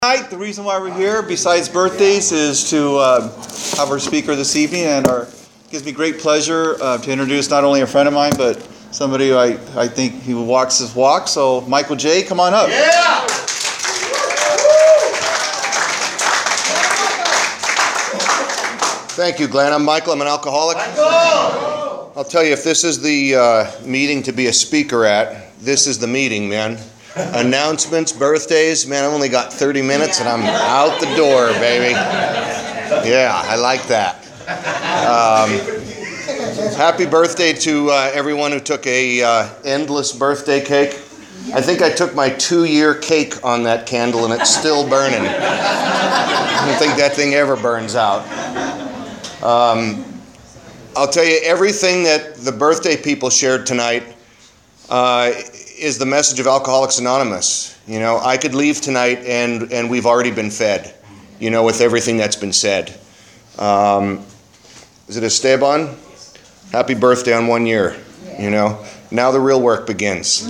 Tonight, the reason why we're here, besides birthdays, is to have our speaker this evening, and gives me great pleasure to introduce not only a friend of mine, but somebody who I think who walks his walk. So, Michael J., come on up. Yeah! Thank you, Glenn. I'm Michael. I'm an alcoholic. Michael! I'll tell you, if this is the meeting to be a speaker at, this is the meeting, man. Announcements, birthdays, man, I've only got 30 minutes and I'm out the door, baby. Yeah, I like that. Happy birthday to everyone who took a endless birthday cake. I think I took my 2-year cake on that candle and it's still burning. I don't think that thing ever burns out. I'll tell you, everything that the birthday people shared tonight is the message of Alcoholics Anonymous. You know, I could leave tonight and we've already been fed, you know, with everything that's been said. Is it Esteban? Happy birthday on 1 year, you know. Now the real work begins.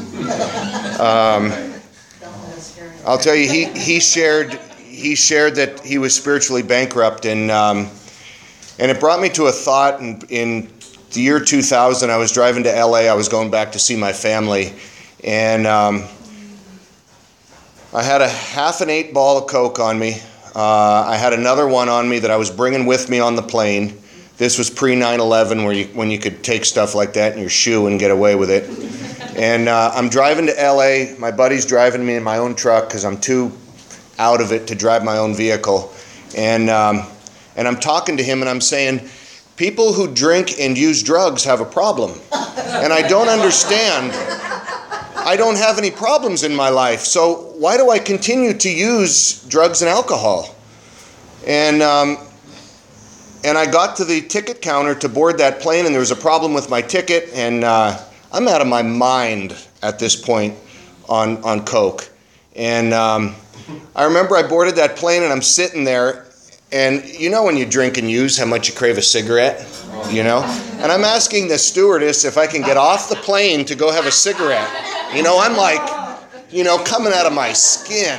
I'll tell you, he shared that he was spiritually bankrupt, and it brought me to a thought in the year 2000. I was driving to LA. I was going back to see my family. And I had a half an 8-ball of Coke on me. I had another one on me that I was bringing with me on the plane. This was pre-9/11 when you could take stuff like that in your shoe and get away with it. And I'm driving to LA. My buddy's driving me in my own truck because I'm too out of it to drive my own vehicle. And I'm talking to him and I'm saying, people who drink and use drugs have a problem. And I don't understand. I don't have any problems in my life, so why do I continue to use drugs and alcohol? And I got to the ticket counter to board that plane, and there was a problem with my ticket, and I'm out of my mind at this point on Coke. And I remember I boarded that plane, and I'm sitting there, and you know when you drink and use how much you crave a cigarette, you know? And I'm asking the stewardess if I can get off the plane to go have a cigarette. You know, I'm like, you know, coming out of my skin.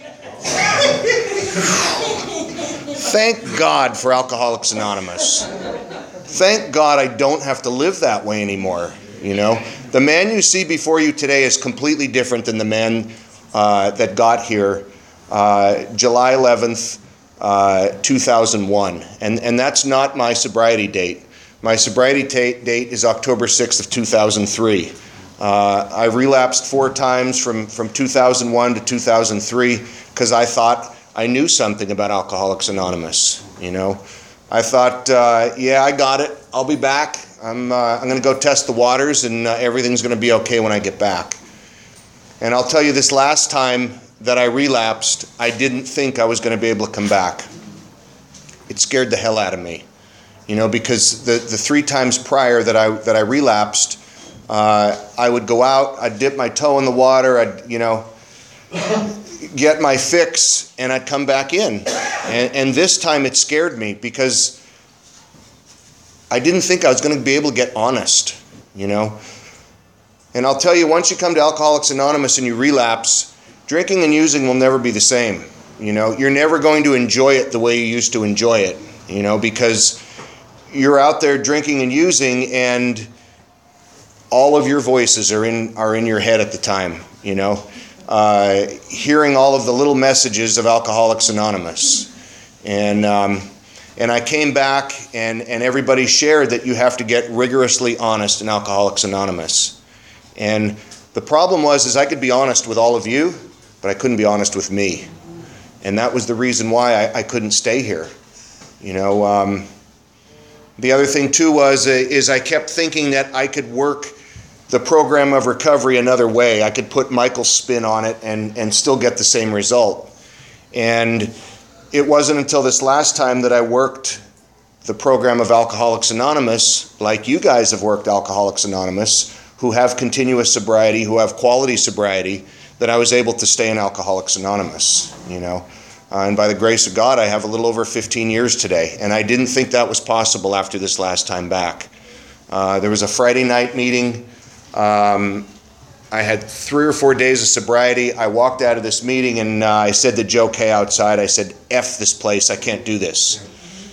Thank God for Alcoholics Anonymous. Thank God I don't have to live that way anymore, you know. The man you see before you today is completely different than the man that got here July 11th, 2001. And that's not my sobriety date. My sobriety date is October 6th of 2003. I relapsed 4 times from 2001 to 2003 because I thought I knew something about Alcoholics Anonymous. You know, I thought, yeah, I got it. I'll be back. I'm going to go test the waters, and everything's going to be okay when I get back. And I'll tell you, this last time that I relapsed, I didn't think I was going to be able to come back. It scared the hell out of me, you know, because the 3 times prior that I relapsed. I would go out, I'd dip my toe in the water, I'd, you know, get my fix, and I'd come back in. And this time it scared me because I didn't think I was going to be able to get honest, you know. And I'll tell you, once you come to Alcoholics Anonymous and you relapse, drinking and using will never be the same, you know. You're never going to enjoy it the way you used to enjoy it, you know, because you're out there drinking and using, and all of your voices are in your head at the time, you know, hearing all of the little messages of Alcoholics Anonymous. And I came back and everybody shared that you have to get rigorously honest in Alcoholics Anonymous. And the problem is I could be honest with all of you, but I couldn't be honest with me. And that was the reason why I couldn't stay here, you know. The other thing too is I kept thinking that I could work the program of recovery another way. I could put Michael's spin on it and still get the same result. And it wasn't until this last time that I worked the program of Alcoholics Anonymous, like you guys have worked Alcoholics Anonymous, who have continuous sobriety, who have quality sobriety, that I was able to stay in Alcoholics Anonymous, you know. And by the grace of God, I have a little over 15 years today. And I didn't think that was possible after this last time back. There was a Friday night meeting I had 3 or 4 days of sobriety. I walked out of this meeting and I said to Joe Kay outside, I said, F this place, I can't do this.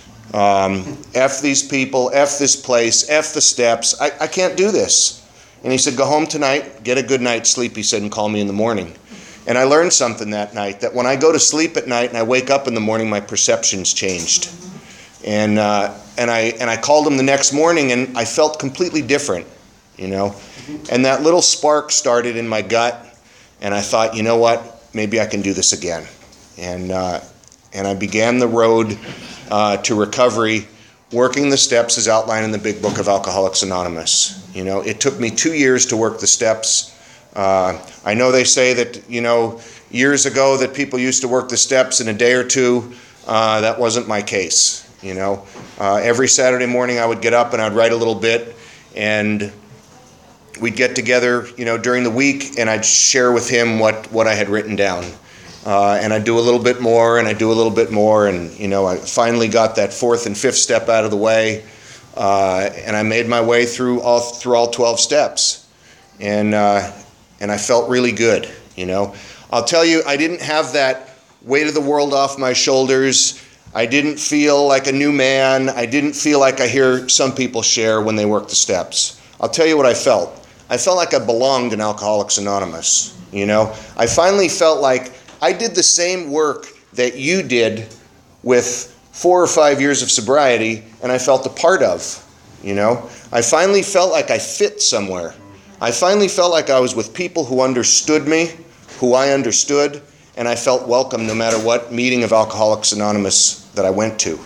F these people, F this place, F the steps, I can't do this. And he said, go home tonight, get a good night's sleep, he said, and call me in the morning. And I learned something that night, that when I go to sleep at night and I wake up in the morning, my perception's changed. And I called him the next morning and I felt completely different, you know. And that little spark started in my gut and I thought, you know what, maybe I can do this again. And I began the road to recovery, working the steps as outlined in the Big Book of Alcoholics Anonymous. You know, it took me 2 years to work the steps. I know they say that, you know, years ago that people used to work the steps in a day or two. That wasn't my case, you know. Every Saturday morning I would get up and I'd write a little bit, and we'd get together, you know, during the week, and I'd share with him what I had written down. And I'd do a little bit more, and I'd do a little bit more, and, you know, I finally got that 4th and 5th step out of the way, and I made my way through all 12 steps, and I felt really good, you know. I'll tell you, I didn't have that weight of the world off my shoulders. I didn't feel like a new man. I didn't feel like I hear some people share when they work the steps. I'll tell you what I felt. I felt like I belonged in Alcoholics Anonymous, you know. I finally felt like I did the same work that you did with 4 or 5 years of sobriety, and I felt a part of, you know. I finally felt like I fit somewhere. I finally felt like I was with people who understood me, who I understood, and I felt welcome no matter what meeting of Alcoholics Anonymous that I went to.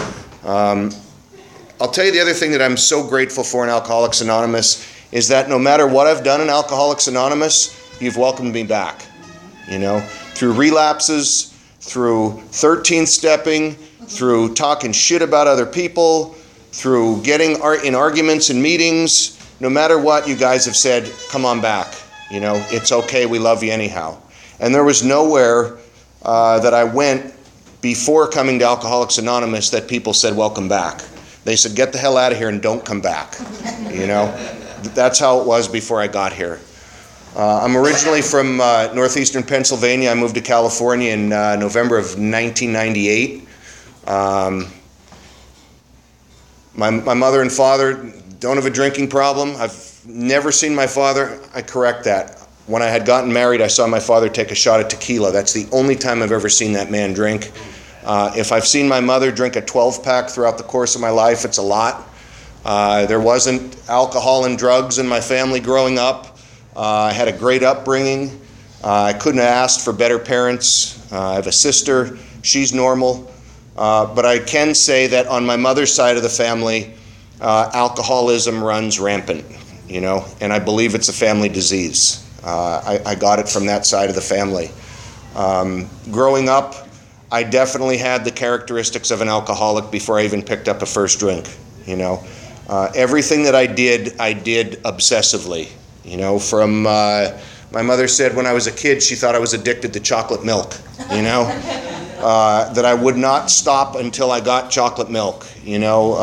I'll tell you the other thing that I'm so grateful for in Alcoholics Anonymous is that no matter what I've done in Alcoholics Anonymous, you've welcomed me back, you know. Through relapses, through 13th stepping, through talking shit about other people, through getting in arguments and meetings, no matter what, you guys have said, come on back. You know, it's okay, we love you anyhow. And there was nowhere that I went before coming to Alcoholics Anonymous that people said, welcome back. They said, get the hell out of here and don't come back. You know, that's how it was before I got here. I'm originally from northeastern Pennsylvania. I moved to California in November of 1998. My mother and father don't have a drinking problem. I've never seen my father. I correct that. When I had gotten married, I saw my father take a shot of tequila. That's the only time I've ever seen that man drink. If I've seen my mother drink a 12-pack throughout the course of my life, it's a lot. There wasn't alcohol and drugs in my family growing up. I had a great upbringing. I couldn't have asked for better parents. I have a sister. She's normal. But I can say that on my mother's side of the family, alcoholism runs rampant, you know, and I believe it's a family disease. I got it from that side of the family. Growing up, I definitely had the characteristics of an alcoholic before I even picked up a first drink, you know. Everything that I did obsessively. You know, from my mother said when I was a kid, she thought I was addicted to chocolate milk, you know, that I would not stop until I got chocolate milk, you know,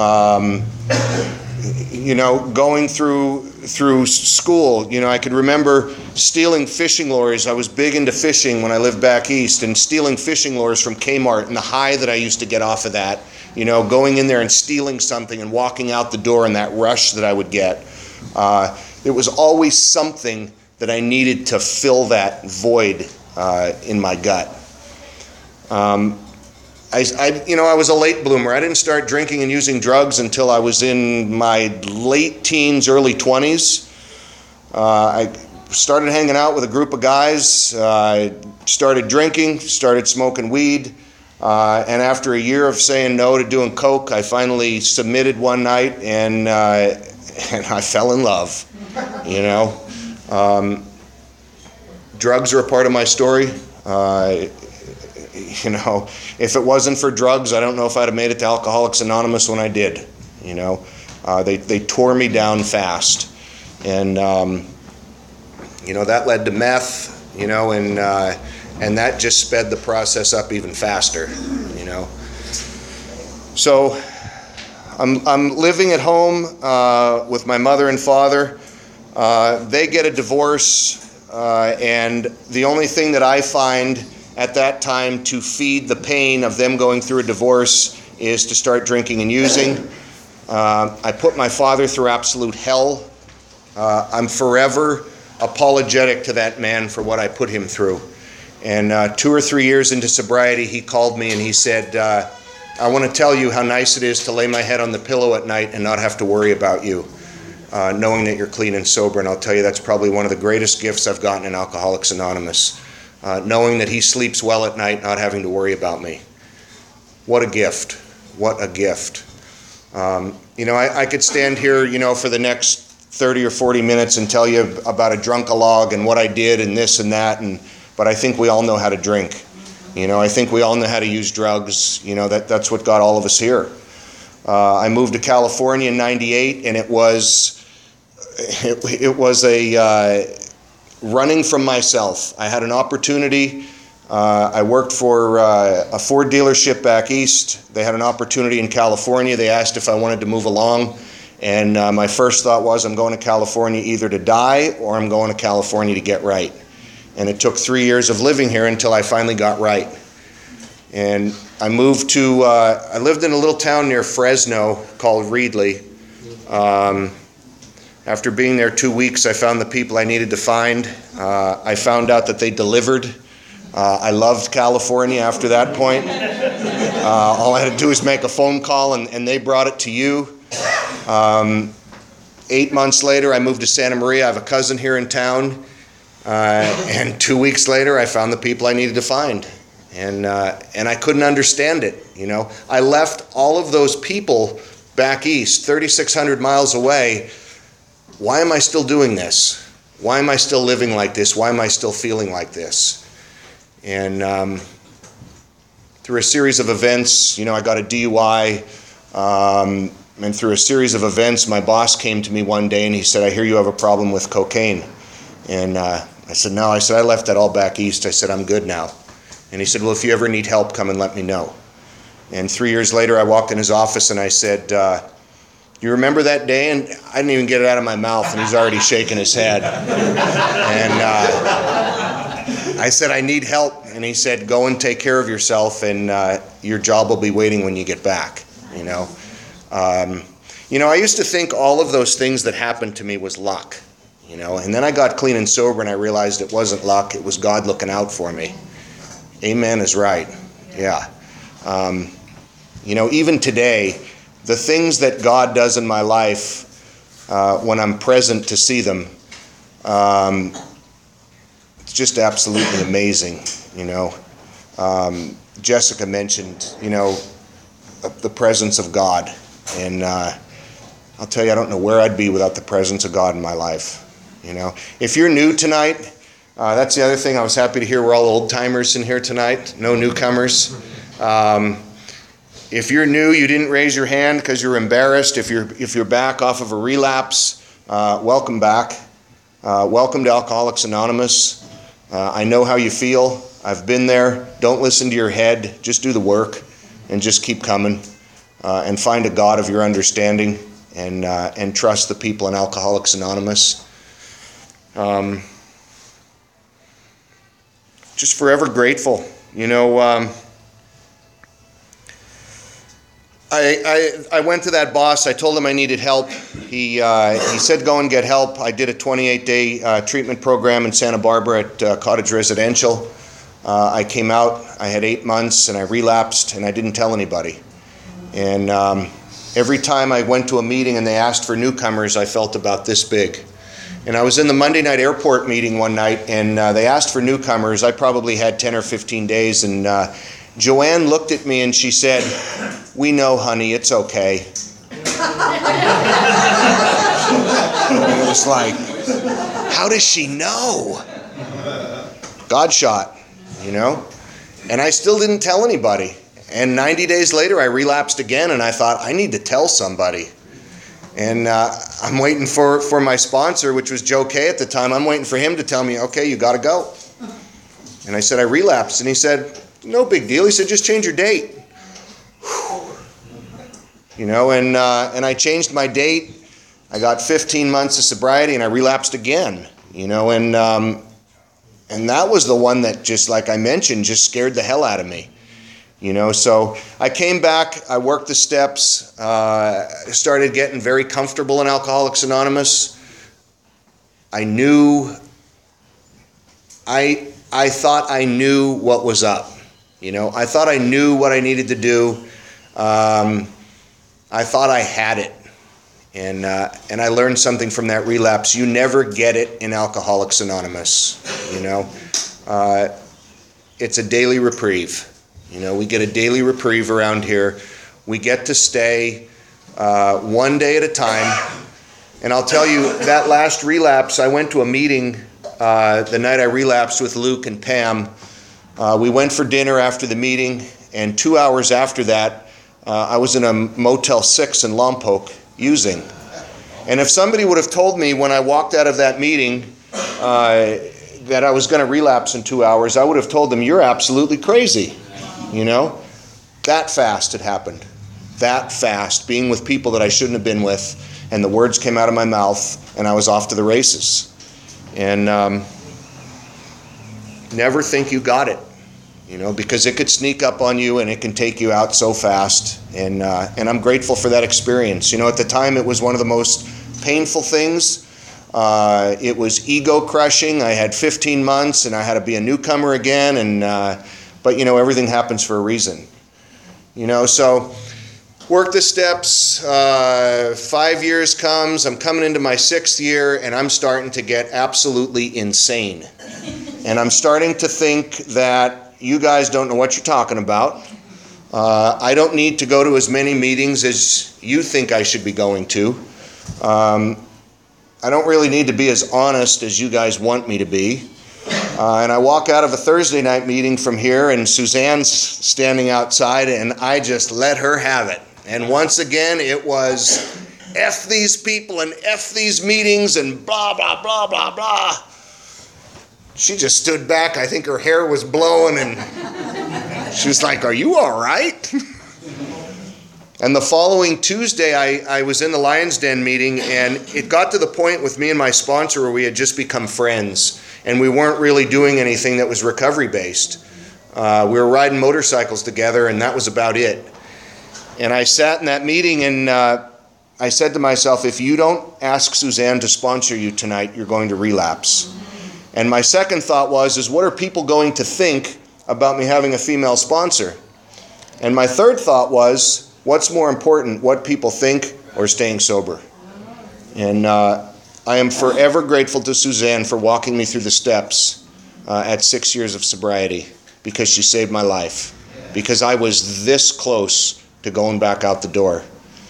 going through school, you know, I could remember stealing fishing lures. I was big into fishing when I lived back east, and stealing fishing lures from Kmart, and the high that I used to get off of that, you know, going in there and stealing something and walking out the door and that rush that I would get. There was always something that I needed to fill that void in my gut. I was a late bloomer. I didn't start drinking and using drugs until I was in my late teens, early 20s. I started hanging out with a group of guys. I started drinking, started smoking weed. And after a year of saying no to doing coke, I finally submitted one night, and I fell in love. You know, drugs are a part of my story. You know, if it wasn't for drugs, I don't know if I'd have made it to Alcoholics Anonymous when I did. You know, they tore me down fast, and you know, that led to meth. You know, and that just sped the process up even faster. You know, so I'm living at home with my mother and father. They get a divorce, and the only thing that I find at that time to feed the pain of them going through a divorce is to start drinking and using. I put my father through absolute hell. I'm forever apologetic to that man for what I put him through. And 2 or 3 years into sobriety, he called me and he said, I want to tell you how nice it is to lay my head on the pillow at night and not have to worry about you, knowing that you're clean and sober. And I'll tell you, that's probably one of the greatest gifts I've gotten in Alcoholics Anonymous, knowing that he sleeps well at night, not having to worry about me. What a gift. What a gift. I could stand here, for the next 30 or 40 minutes and tell you about a drunk-a-log and what I did and this and that, but I think we all know how to drink. I think we all know how to use drugs. That's what got all of us here. I moved to California in '98, and it was a running from myself. I had an opportunity. I worked for a Ford dealership back east. They had an opportunity in California. They asked if I wanted to move along. And my first thought was, I'm going to California either to die or I'm going to California to get right. And it took 3 years of living here until I finally got right. And I moved to, I lived in a little town near Fresno called Reedley. After being there 2 weeks, I found the people I needed to find. I found out that they delivered. I loved California after that point. All I had to do was make a phone call and they brought it to you. 8 months later, I moved to Santa Maria. I have a cousin here in town. And 2 weeks later, I found the people I needed to find. And I couldn't understand it, I left all of those people back east, 3,600 miles away. Why am I still doing this? Why am I still living like this? Why am I still feeling like this? And through a series of events, I got a DUI. And through a series of events, my boss came to me one day and he said, I hear you have a problem with cocaine. And I said, no. I said, I left that all back east. I said, I'm good now. And he said, well, if you ever need help, come and let me know. And 3 years later, I walked in his office and I said, you remember that day? And I didn't even get it out of my mouth and he's already shaking his head. And I said, I need help. And he said, go and take care of yourself and your job will be waiting when you get back, I used to think all of those things that happened to me was luck, and then I got clean and sober and I realized it wasn't luck, it was God looking out for me. Amen is right. Yeah. Even today, the things that God does in my life, when I'm present to see them, it's just absolutely amazing, Jessica mentioned, the presence of God. And I'll tell you, I don't know where I'd be without the presence of God in my life. If you're new tonight, that's the other thing. I was happy to hear we're all old timers in here tonight, no newcomers. If you're new, you didn't raise your hand because you're embarrassed. If you're back off of a relapse, welcome back. Welcome to Alcoholics Anonymous. I know how you feel. I've been there. Don't listen to your head. Just do the work and just keep coming. And find a God of your understanding and trust the people in Alcoholics Anonymous. Just forever grateful. I went to that boss. I told him I needed help. He said go and get help. I did a 28-day treatment program in Santa Barbara at Cottage Residential. I came out. I had 8 months and I relapsed and I didn't tell anybody. And every time I went to a meeting and they asked for newcomers, I felt about this big. And I was in the Monday night airport meeting one night, and they asked for newcomers. I probably had 10 or 15 days, and Joanne looked at me and she said, we know, honey, it's okay. And it was like, how does she know? God shot, And I still didn't tell anybody. And 90 days later, I relapsed again, and I thought, I need to tell somebody. And I'm waiting for my sponsor, which was Joe Kay at the time. I'm waiting for him to tell me, okay, you got to go. And I said, I relapsed. And he said, no big deal. He said, just change your date. And I changed my date. I got 15 months of sobriety and I relapsed again, and that was the one that, just like I mentioned, just scared the hell out of me. So I came back, I worked the steps, started getting very comfortable in Alcoholics Anonymous. I thought I knew what was up. I thought I knew what I needed to do. I thought I had it. And I learned something from that relapse. You never get it in Alcoholics Anonymous. It's a daily reprieve. We get a daily reprieve around here. We get to stay one day at a time. And I'll tell you, that last relapse, I went to a meeting the night I relapsed with Luke and Pam. We went for dinner after the meeting, and 2 hours after that, I was in a Motel 6 in Lompoc using. And if somebody would have told me when I walked out of that meeting that I was going to relapse in 2 hours, I would have told them, you're absolutely crazy. That fast it happened. That fast, being with people that I shouldn't have been with, and the words came out of my mouth, and I was off to the races. And never think you got it, because it could sneak up on you and it can take you out so fast. And I'm grateful for that experience. At the time, it was one of the most painful things. It was ego crushing. I had 15 months and I had to be a newcomer again. But everything happens for a reason. So work the steps. 5 years comes. I'm coming into my 6th year and I'm starting to get absolutely insane. And I'm starting to think that you guys don't know what you're talking about. I don't need to go to as many meetings as you think I should be going to. I don't really need to be as honest as you guys want me to be. And I walk out of a Thursday night meeting from here, and Suzanne's standing outside, and I just let her have it. And once again, it was F these people and F these meetings and blah, blah, blah, blah, blah. She just stood back. I think her hair was blowing, and she was like, are you all right? And the following Tuesday, I was in the Lion's Den meeting, and it got to the point with me and my sponsor where we had just become friends, and we weren't really doing anything that was recovery-based. We were riding motorcycles together, and that was about it. And I sat in that meeting, and I said to myself, if you don't ask Suzanne to sponsor you tonight, you're going to relapse. And my second thought was, what are people going to think about me having a female sponsor? And my third thought was, what's more important, what people think or staying sober? And I am forever grateful to Suzanne for walking me through the steps at 6 years of sobriety, because she saved my life, because I was this close to going back out the door.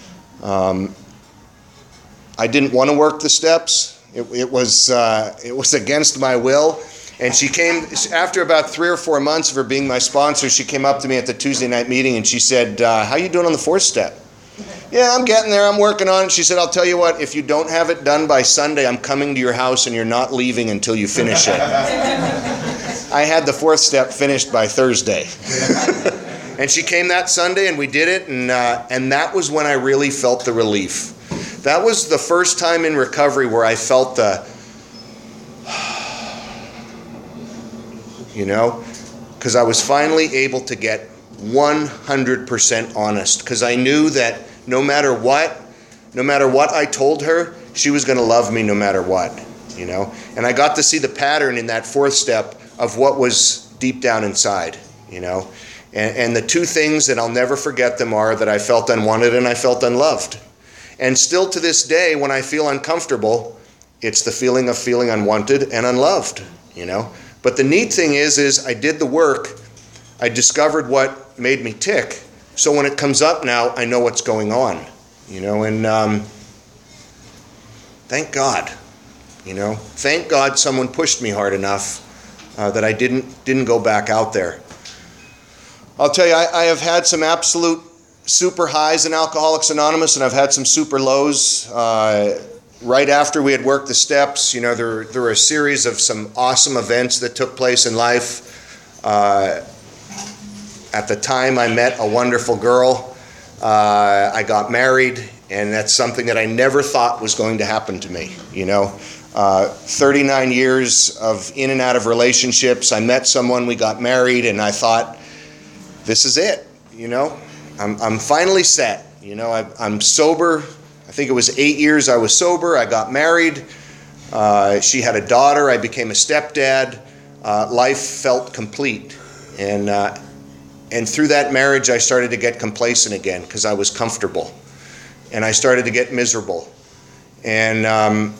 I didn't want to work the steps. It was against my will. And she came, after about 3 or 4 months of her being my sponsor, she came up to me at the Tuesday night meeting and she said, how you doing on the 4th step? Yeah, I'm getting there. I'm working on it. She said, I'll tell you what, if you don't have it done by Sunday, I'm coming to your house and you're not leaving until you finish it. I had the 4th step finished by Thursday. And she came that Sunday and we did it. And that was when I really felt the relief. That was the first time in recovery where I felt because I was finally able to get 100% honest, because I knew that no matter what I told her, she was going to love me no matter what, and I got to see the pattern in that 4th step of what was deep down inside, and the two things that I'll never forget them are that I felt unwanted and I felt unloved. And still to this day, when I feel uncomfortable, it's the feeling of feeling unwanted and unloved, But the neat thing is I did the work. I discovered what made me tick. So when it comes up now, I know what's going on, and thank God, thank God someone pushed me hard enough that I didn't go back out there. I'll tell you, I have had some absolute super highs in Alcoholics Anonymous, and I've had some super lows. Right after we had worked the steps, there were a series of some awesome events that took place in life. At the time, I met a wonderful girl. I got married, And that's something that I never thought was going to happen to me, 39 years of in and out of relationships. I met someone, we got married, and I thought, this is it, I'm finally set. I'm sober. I think it was 8 years I was sober. I got married. She had a daughter. I became a stepdad. Life felt complete. And through that marriage, I started to get complacent again because I was comfortable. And I started to get miserable. And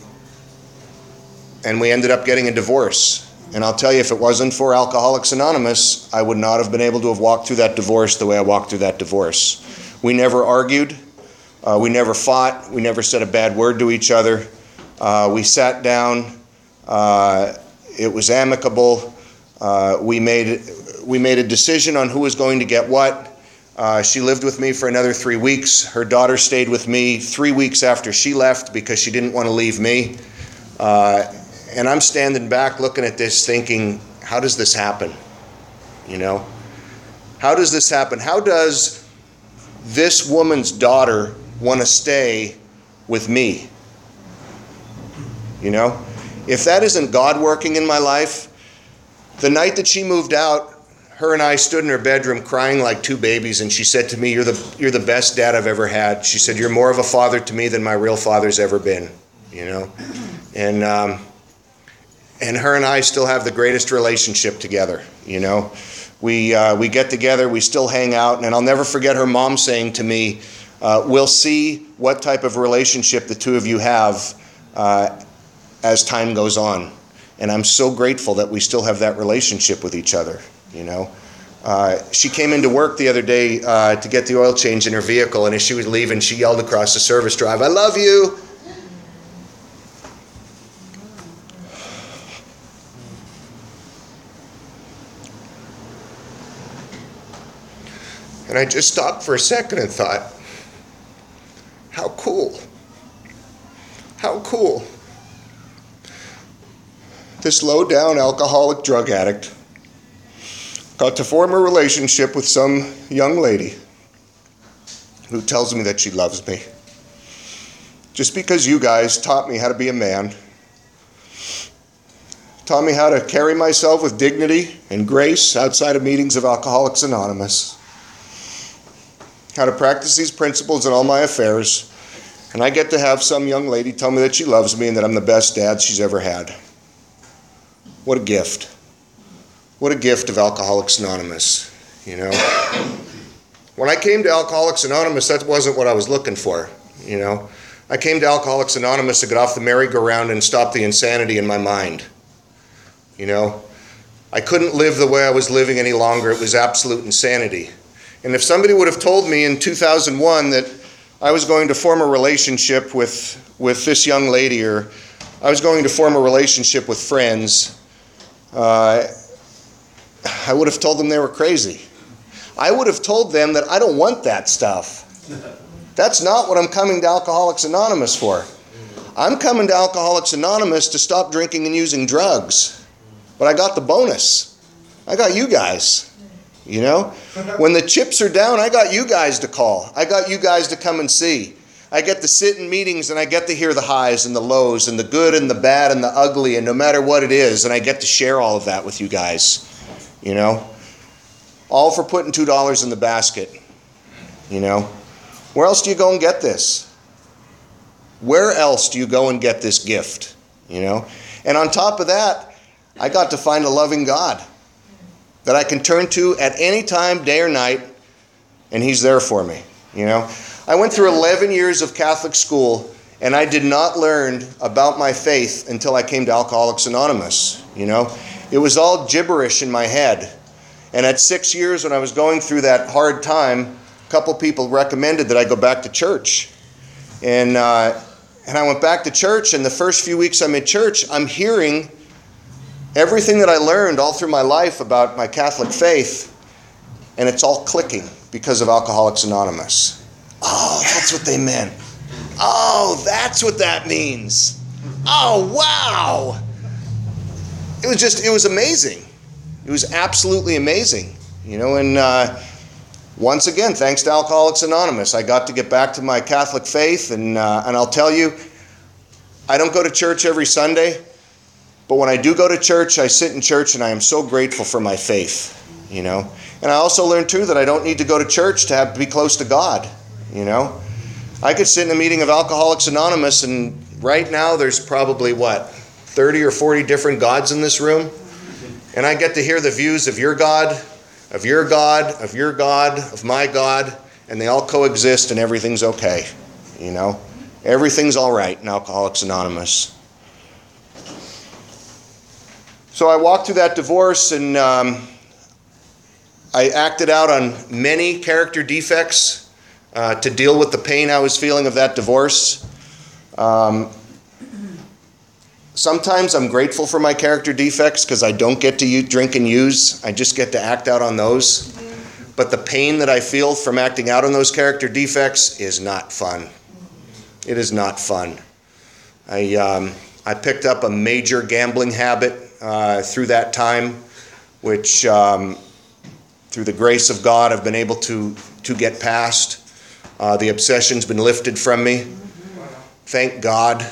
we ended up getting a divorce. And I'll tell you, if it wasn't for Alcoholics Anonymous, I would not have been able to have walked through that divorce the way I walked through that divorce. We never argued. We never fought. We never said a bad word to each other. We sat down. It was amicable. We made a decision on who was going to get what. She lived with me for another 3 weeks. Her daughter stayed with me 3 weeks after she left because she didn't want to leave me. And I'm standing back looking at this thinking, how does this happen? How does this happen? How does this woman's daughter want to stay with me? If that isn't God working in my life, the night that she moved out, her and I stood in her bedroom crying like two babies, and she said to me, you're the best dad I've ever had. She said, you're more of a father to me than my real father's ever been, And her and I still have the greatest relationship together, We get together, we still hang out, and I'll never forget her mom saying to me, we'll see what type of relationship the two of you have as time goes on. And I'm so grateful that we still have that relationship with each other, She came into work the other day to get the oil change in her vehicle, and as she was leaving, she yelled across the service drive, I love you. And I just stopped for a second and thought, how cool. How cool. This low-down alcoholic drug addict got to form a relationship with some young lady who tells me that she loves me. Just because you guys taught me how to be a man, taught me how to carry myself with dignity and grace outside of meetings of Alcoholics Anonymous, how to practice these principles in all my affairs, and I get to have some young lady tell me that she loves me and that I'm the best dad she's ever had. What a gift. What a gift of Alcoholics Anonymous, When I came to Alcoholics Anonymous, that wasn't what I was looking for, I came to Alcoholics Anonymous to get off the merry-go-round and stop the insanity in my mind, I couldn't live the way I was living any longer. It was absolute insanity. And if somebody would have told me in 2001 that I was going to form a relationship with this young lady, or I was going to form a relationship with friends, I would have told them they were crazy. I would have told them that I don't want that stuff. That's not what I'm coming to Alcoholics Anonymous for. I'm coming to Alcoholics Anonymous to stop drinking and using drugs. But I got the bonus. I got you guys. When the chips are down, I got you guys to call. I got you guys to come and see. I get to sit in meetings and I get to hear the highs and the lows and the good and the bad and the ugly, and no matter what it is, and I get to share all of that with you guys. All for putting $2 in the basket. Where else do you go and get this? Where else do you go and get this gift? And on top of that, I got to find a loving God that I can turn to at any time, day or night, and He's there for me. I went through 11 years of Catholic school, and I did not learn about my faith until I came to Alcoholics Anonymous. It was all gibberish in my head. And at 6 years, when I was going through that hard time, a couple people recommended that I go back to church. And I went back to church, and the first few weeks I'm in church, I'm hearing everything that I learned all through my life about my Catholic faith, and it's all clicking because of Alcoholics Anonymous. Oh, that's what they meant. Oh, that's what that means. Oh, wow. It was amazing. It was absolutely amazing. And once again, thanks to Alcoholics Anonymous, I got to get back to my Catholic faith, and I'll tell you, I don't go to church every Sunday, but when I do go to church, I sit in church and I am so grateful for my faith, you know. And I also learned too that I don't need to go to church to be close to God, you know. I could sit in a meeting of Alcoholics Anonymous, and right now there's probably, 30 or 40 different gods in this room? And I get to hear the views of your God, of your God, of your God, of my God, and they all coexist and everything's okay, you know. Everything's all right in Alcoholics Anonymous. So I walked through that divorce, and I acted out on many character defects to deal with the pain I was feeling of that divorce. Sometimes I'm grateful for my character defects because I don't get to drink and use. I just get to act out on those. But the pain that I feel from acting out on those character defects is not fun. It is not fun. I picked up a major gambling habit through that time, which through the grace of God I've been able to get past. The obsession's been lifted from me. Thank God.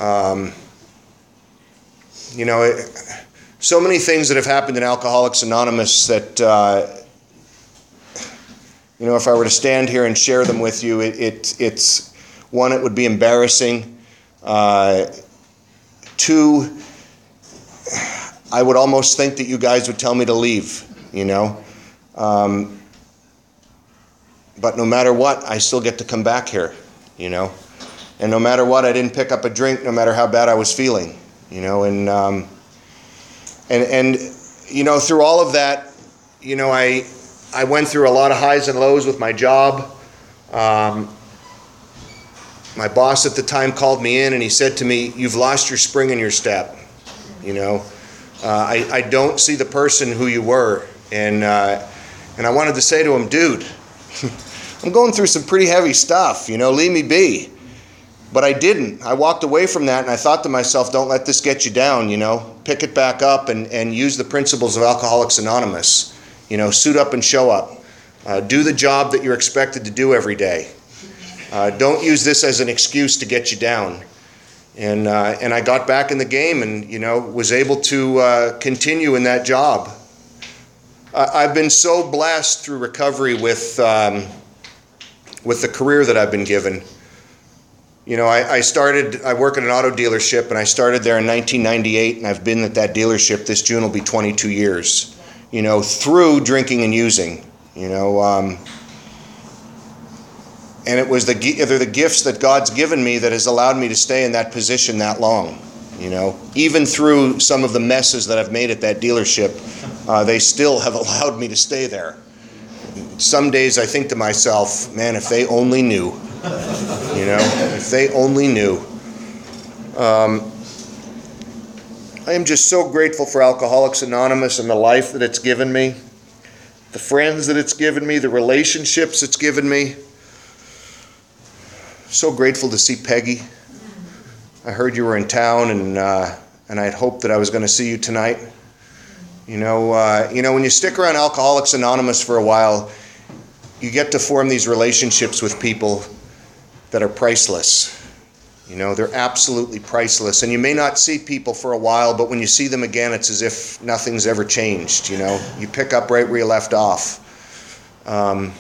You know, so many things that have happened in Alcoholics Anonymous that, you know, if I were to stand here and share them with you, it's one, it would be embarrassing. Two, I would almost think that you guys would tell me to leave, you know. But no matter what, I still get to come back here, you know. And no matter what, I didn't pick up a drink, no matter how bad I was feeling. You know, and you know, through all of that, you know, I went through a lot of highs and lows with my job. My boss at the time called me in and he said to me, "You've lost your spring in your step. You know, I don't see the person who you were." And I wanted to say to him, "Dude, I'm going through some pretty heavy stuff. You know, leave me be." But I didn't. I walked away from that and I thought to myself, don't let this get you down, you know. Pick it back up and use the principles of Alcoholics Anonymous. You know, suit up and show up. Do the job that you're expected to do every day. Don't use this as an excuse to get you down. And I got back in the game and, you know, was able to continue in that job. I've been so blessed through recovery with the career that I've been given. You know, I work at an auto dealership, and I started there in 1998, and I've been at that dealership. This June will be 22 years, you know, through drinking and using, you know. And it was they're the gifts that God's given me that has allowed me to stay in that position that long, you know. Even through some of the messes that I've made at that dealership, they still have allowed me to stay there. Some days I think to myself, man, if they only knew. You know, if they only knew. I am just so grateful for Alcoholics Anonymous and the life that it's given me, the friends that it's given me, the relationships it's given me. So grateful to see Peggy. I heard you were in town, and I'd hoped that I was going to see you tonight. You know, when you stick around Alcoholics Anonymous for a while, you get to form these relationships with people that are priceless. You know, they're absolutely priceless. And you may not see people for a while, but when you see them again, it's as if nothing's ever changed, you know. You pick up right where you left off. I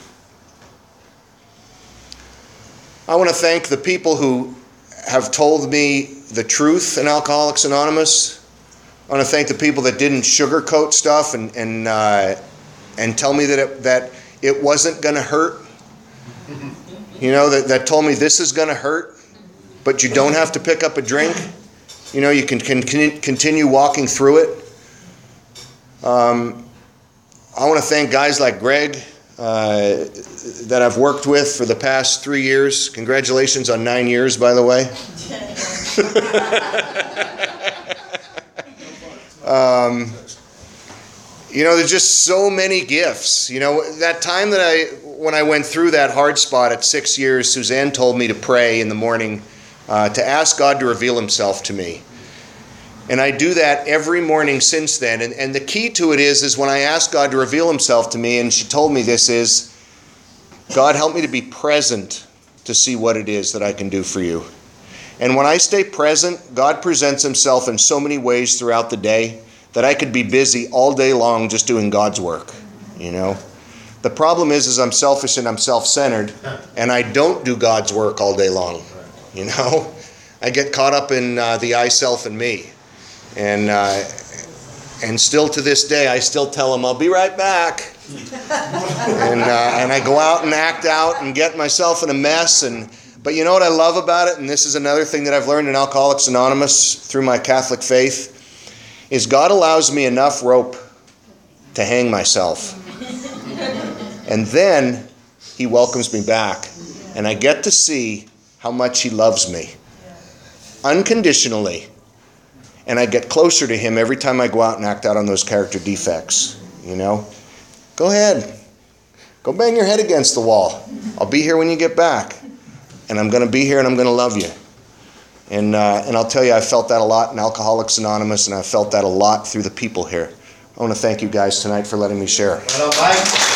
want to thank the people who have told me the truth in Alcoholics Anonymous. I want to thank the people that didn't sugarcoat stuff and tell me that it wasn't going to hurt. You know, that told me this is going to hurt, but you don't have to pick up a drink. You know, you can continue walking through it. I want to thank guys like Greg that I've worked with for the past 3 years. Congratulations on 9 years, by the way. You know, there's just so many gifts. You know, that time when I went through that hard spot at 6 years, Suzanne told me to pray in the morning to ask God to reveal himself to me. And I do that every morning since then. And the key to it is when I ask God to reveal himself to me, and she told me this, is God, help me to be present to see what it is that I can do for you. And when I stay present, God presents himself in so many ways throughout the day that I could be busy all day long just doing God's work, you know. The problem is I'm selfish and I'm self-centered, and I don't do God's work all day long, you know. I get caught up in the I, self, and me. And still to this day, I still tell him, I'll be right back. And I go out and act out and get myself in a mess. But you know what I love about it, and this is another thing that I've learned in Alcoholics Anonymous through my Catholic faith, is God allows me enough rope to hang myself. And then he welcomes me back. And I get to see how much he loves me. Unconditionally. And I get closer to him every time I go out and act out on those character defects. You know? Go ahead. Go bang your head against the wall. I'll be here when you get back. And I'm going to be here and I'm going to love you. And I'll tell you, I felt that a lot in Alcoholics Anonymous, and I felt that a lot through the people here. I want to thank you guys tonight for letting me share. Well, Mike.